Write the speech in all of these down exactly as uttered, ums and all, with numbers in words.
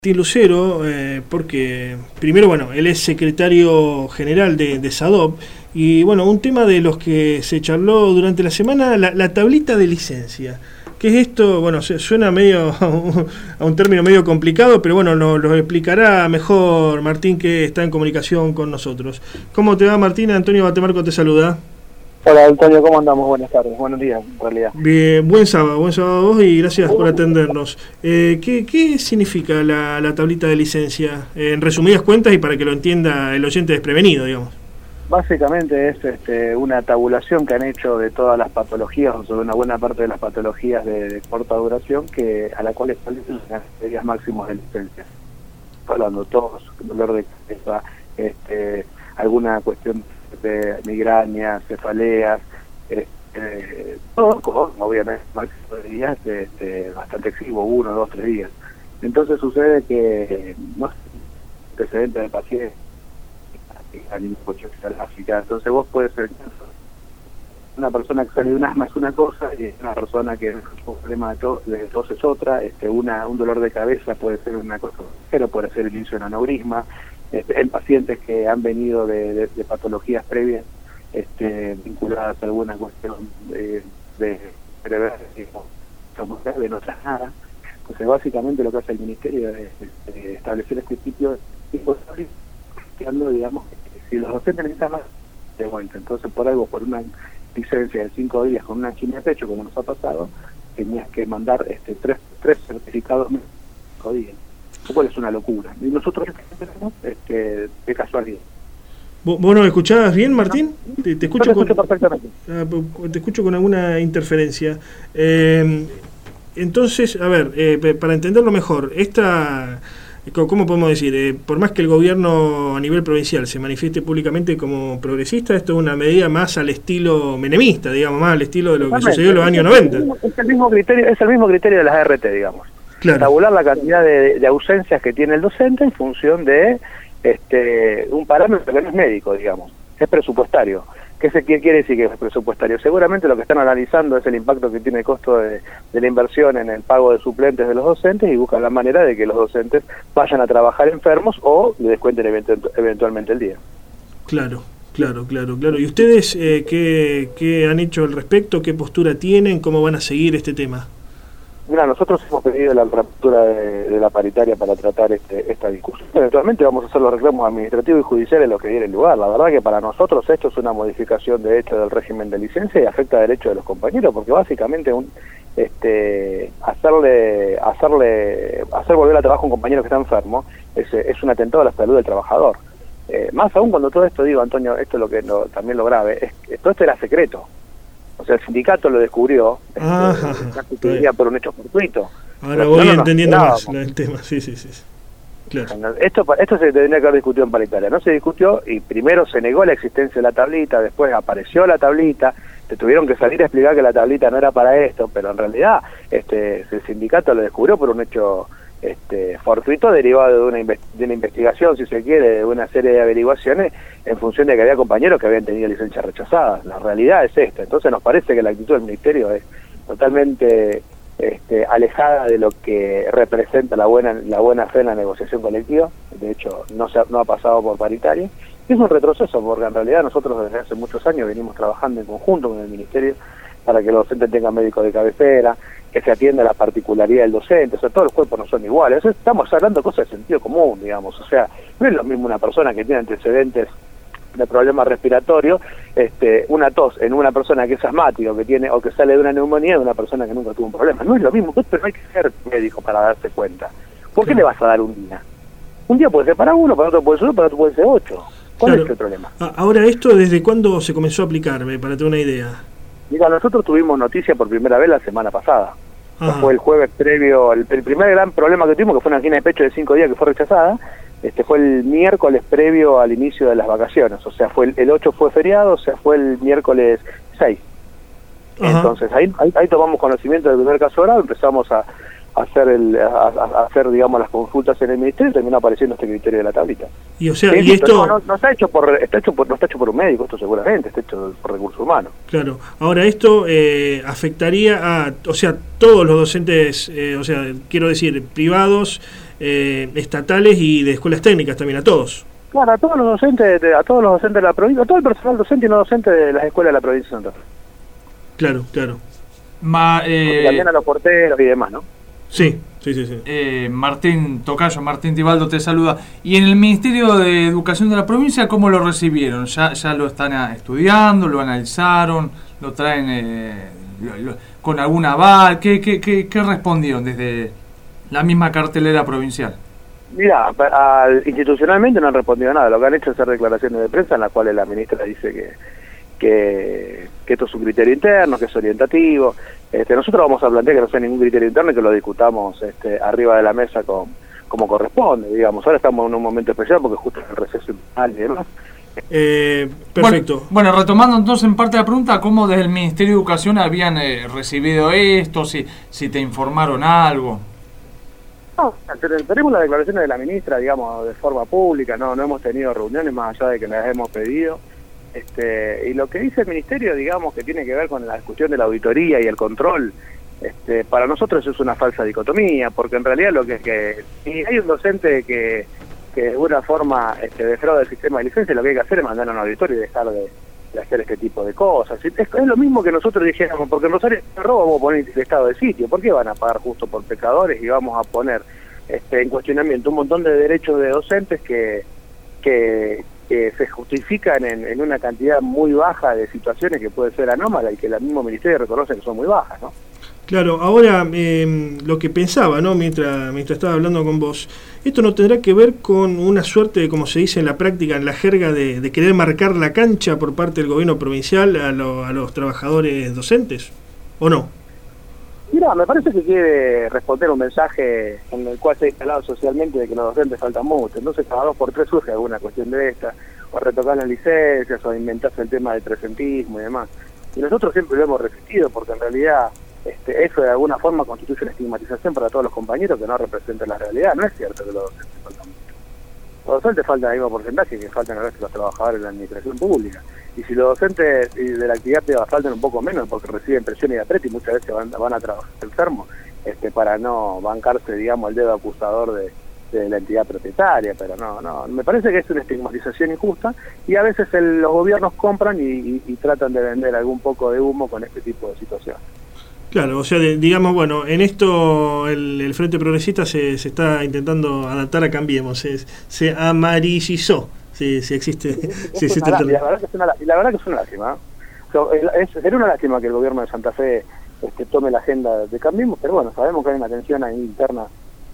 Martín Lucero, eh, porque primero, bueno, él es secretario general de, de SADOP, y bueno, un tema de los que se charló durante la semana, la, la tablita de licencia. ¿Qué es esto? Bueno, se, suena medio a un término medio complicado, pero bueno, nos lo explicará mejor Martín, que está en comunicación con nosotros. ¿Cómo te va, Martín? Antonio Batemarco te saluda. Hola, Antonio, ¿cómo andamos? Buenas tardes, buenos días, en realidad. Bien, buen sábado, buen sábado a vos y gracias por atendernos. Eh, ¿qué, ¿Qué significa la, la tablita de licencia? Eh, en resumidas cuentas y para que lo entienda el oyente desprevenido, digamos. Básicamente es este, una tabulación que han hecho de todas las patologías, o sobre una buena parte de las patologías de, de corta duración, que a la cual establecen las medidas máximas de licencia. Hablando tos, dolor de cabeza, este, alguna cuestión de migrañas, cefaleas, este, todo con, obviamente, máximo de días este, bastante exiguo, uno, dos, tres días. Entonces sucede que no es antecedente del paciente, entonces vos puedes ser una persona que sale de un asma es una cosa y una persona que un problema de tos, de tos es otra, este, una un dolor de cabeza puede ser una cosa, pero puede ser el inicio de un aneurisma. Este, en pacientes que han venido de, de, de patologías previas este, vinculadas a alguna cuestión de, de prever de no otras nada. Entonces básicamente lo que hace el Ministerio es, es, es establecer este tipo de digamos, si los docentes necesitan más de vuelta, entonces por algo, por una licencia de cinco días con una angina de pecho, como nos ha pasado, tenías que mandar este tres, tres certificados cinco días, lo cual es una locura. Y nosotros tenemos este, de casualidad. ¿Vos, vos nos escuchabas bien, Martín? Te, te escucho, te escucho con, perfectamente. Te escucho con alguna interferencia. Eh, entonces, a ver, eh, para entenderlo mejor, esta... ¿Cómo podemos decir? Eh, por más que el gobierno a nivel provincial se manifieste públicamente como progresista, esto es una medida más al estilo menemista, digamos, más al estilo de lo que sucedió en los años noventa. Es el mismo criterio, es el mismo criterio de las R T, digamos. Claro. Tabular la cantidad de, de ausencias que tiene el docente en función de este un parámetro que no es médico, digamos, es presupuestario. ¿Qué, se, ¿Qué quiere decir que es presupuestario? Seguramente lo que están analizando es el impacto que tiene el costo de, de la inversión en el pago de suplentes de los docentes y buscan la manera de que los docentes vayan a trabajar enfermos o le descuenten eventu- eventualmente el día. Claro, claro, claro, claro. ¿Y ustedes eh, qué, qué han hecho al respecto? ¿Qué postura tienen? ¿Cómo van a seguir este tema? Mira, nosotros hemos pedido la apertura de, de la paritaria para tratar este, esta discusión. Eventualmente vamos a hacer los reclamos administrativos y judiciales los que viene en lugar. La verdad que para nosotros esto es una modificación de hecho del régimen de licencia y afecta a derechos de los compañeros, porque básicamente un, este, hacerle, hacerle, hacer volver a trabajo a un compañero que está enfermo es, es un atentado a la salud del trabajador. Eh, más aún cuando todo esto, digo, Antonio, esto es lo que lo, también lo grave, es que todo esto era secreto. O sea, el sindicato lo descubrió, Ajá, este, por un hecho fortuito. Ahora voy no, no, entendiendo no, más el tema, sí, sí, sí. Claro. Esto, esto se tendría que haber discutido en paritaria. No se discutió y primero se negó la existencia de la tablita, después apareció la tablita, te tuvieron que salir a explicar que la tablita no era para esto, pero en realidad este el sindicato lo descubrió por un hecho este fortuito derivado de una, de una investigación, si se quiere, de una serie de averiguaciones en función de que había compañeros que habían tenido licencias rechazadas. La realidad es esta. Entonces nos parece que la actitud del Ministerio es totalmente este, alejada de lo que representa la buena la buena fe en la negociación colectiva. De hecho, no, se ha, no ha pasado por paritaria. Es un retroceso porque en realidad nosotros desde hace muchos años venimos trabajando en conjunto con el Ministerio para que los docentes tengan médicos de cabecera, que se atienda la particularidad del docente, o sea, todos los cuerpos no son iguales. O sea, estamos hablando de cosas de sentido común, digamos, o sea, no es lo mismo una persona que tiene antecedentes de problemas respiratorios, este, una tos en una persona que es asmática o que tiene o que sale de una neumonía de una persona que nunca tuvo un problema. No es lo mismo, pero no hay que ser médico para darse cuenta. ¿Por qué le vas a dar un día? Un día puede ser para uno, para otro puede ser uno, para otro puede ser ocho. ¿Cuál claro. es el problema? Ahora, ¿esto desde cuándo se comenzó a aplicar, para tener una idea? Mira, nosotros tuvimos noticia por primera vez la semana pasada. Fue el jueves previo, el, el primer gran problema que tuvimos, que fue una angina de pecho de cinco días que fue rechazada, este fue el miércoles previo al inicio de las vacaciones, o sea, fue el, el ocho fue feriado, o sea, fue el miércoles seis. Ajá. Entonces, ahí, ahí ahí tomamos conocimiento del primer caso grave, empezamos a, a hacer el a, a hacer digamos las consultas en el ministerio y terminó apareciendo este criterio de la tablita. Y o sea, ¿sí? y esto no, no, no está hecho por está hecho por no está hecho por un médico, esto seguramente está hecho por recursos humanos. Claro. Ahora esto eh, afectaría a, o sea, todos los docentes, eh, o sea, quiero decir, privados eh, estatales y de escuelas técnicas también, a todos. Claro, a todos los docentes, de, a todos los docentes de la provincia, a todo el personal docente y no docente de las escuelas de la provincia de Santa Fe. Claro, claro. Ma, eh, también a los porteros y demás, ¿no? Sí, sí, sí. sí. Eh, Martín Tocayo, Martín Tibaldo te saluda. ¿Y en el Ministerio de Educación de la provincia cómo lo recibieron? ¿Ya, ya lo están estudiando, lo analizaron, lo traen eh, lo, lo, con algún aval? ¿Qué, qué, qué, ¿Qué respondieron desde la misma cartelera provincial? Mira, al, institucionalmente no han respondido nada. Lo que han hecho es hacer declaraciones de prensa en las cuales la ministra dice que que, que esto es un criterio interno, que es orientativo. Este, nosotros vamos a plantear que no sea ningún criterio interno y que lo discutamos este, arriba de la mesa con, como corresponde, digamos. Ahora estamos en un momento especial porque justo en el receso y demás. Eh, perfecto. Bueno, bueno, retomando entonces en parte la pregunta, ¿cómo desde el Ministerio de Educación habían eh, recibido esto? Si, si te informaron algo. No, tenemos las declaraciones de la ministra, digamos, de forma pública, no no hemos tenido reuniones más allá de que las hemos pedido. Este, y lo que dice el Ministerio, digamos, que tiene que ver con la discusión de la auditoría y el control, este, para nosotros es una falsa dicotomía, porque en realidad lo que, que si hay un docente que, que de alguna forma este, defrauda el sistema de licencia, lo que hay que hacer es mandar a un auditorio y dejar de, de hacer este tipo de cosas. Es, es lo mismo que nosotros dijéramos, porque en Rosario robo vamos a poner el estado de sitio, ¿por qué van a pagar justo por pecadores y vamos a poner este, en cuestionamiento un montón de derechos de docentes que... que que se justifican en, en una cantidad muy baja de situaciones que puede ser anómala y que el mismo ministerio reconoce que son muy bajas, ¿no? Claro, ahora eh, lo que pensaba, ¿no? Mientras, mientras estaba hablando con vos, esto no tendrá que ver con una suerte, como se dice en la práctica, en la jerga, de, de querer marcar la cancha por parte del gobierno provincial a, lo, a los trabajadores docentes, ¿o no? Mira, me parece que quiere responder un mensaje en el cual se ha instalado socialmente de que los docentes faltan mucho. Entonces, cada dos por tres surge alguna cuestión de esta, o retocar las licencias, o inventarse el tema del presentismo y demás. Y nosotros siempre lo hemos resistido, porque en realidad este, eso de alguna forma constituye una estigmatización para todos los compañeros que no representan la realidad. No es cierto que los docentes faltan mucho. Los docentes faltan el mismo porcentaje que faltan a veces los trabajadores de la administración pública. Y si los docentes de la actividad privada faltan un poco menos porque reciben presión y aprieto y muchas veces van, van a trabajar enfermos este, para no bancarse, digamos, el dedo acusador de, de la entidad propietaria, pero no, no, me parece que es una estigmatización injusta y a veces el, los gobiernos compran y, y, y tratan de vender algún poco de humo con este tipo de situaciones. Claro, o sea, de, digamos, bueno, en esto el, el Frente Progresista se, se está intentando adaptar a Cambiemos, se, se amarillizó. Sí, sí existe. Sí, sí, sí, la, la, verdad que es una, la verdad que es una lástima. O sea, es, es una lástima que el gobierno de Santa Fe este, tome la agenda de Cambiemos, pero bueno, sabemos que hay una tensión ahí interna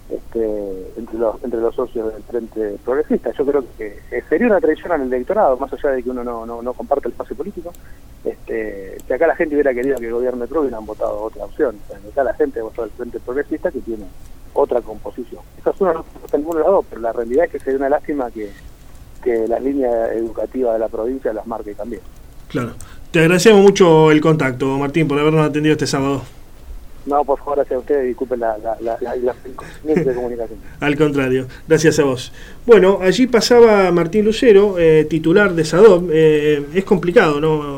este, entre los entre los socios del Frente Progresista. Yo creo que eh, sería una traición al electorado, más allá de que uno no, no, no comparte el espacio político. Este, si acá la gente hubiera querido que el gobierno de Pro hubieran votado otra opción. O sea, acá la gente votó el Frente Progresista que tiene otra composición. Eso es uno no está en ninguno de los dos, pero la realidad es que sería una lástima que que las líneas educativas de la provincia las marque también. Claro. Te agradecemos mucho el contacto, Martín, por habernos atendido este sábado. No, por favor, gracias a ustedes, disculpen la, la, la, la, la de comunicación. Al contrario, gracias a vos. Bueno, allí pasaba Martín Lucero, eh, titular de SADOP. Eh, es complicado, ¿no?